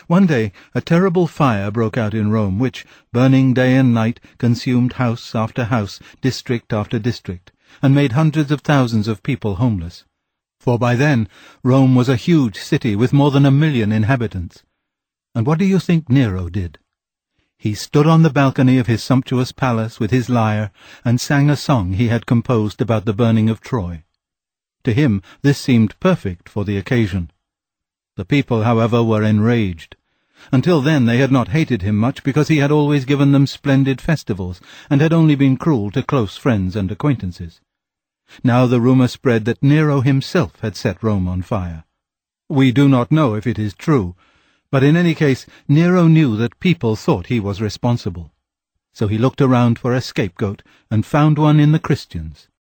One day a terrible fire broke out in Rome, which, burning day and night, consumed house after house, district after district, and made hundreds of thousands of people homeless. For by then Rome was a huge city with more than 1 million inhabitants. And what do you think Nero did? He stood on the balcony of his sumptuous palace with his lyre and sang a song he had composed about the burning of Troy. To him this seemed perfect for the occasion. The people, however, were enraged. Until then they had not hated him much because he had always given them splendid festivals and had only been cruel to close friends and acquaintances. Now the rumor spread that Nero himself had set Rome on fire. We do not know if it is true, but in any case Nero knew that people thought he was responsible. So he looked around for a scapegoat and found one in the Christians.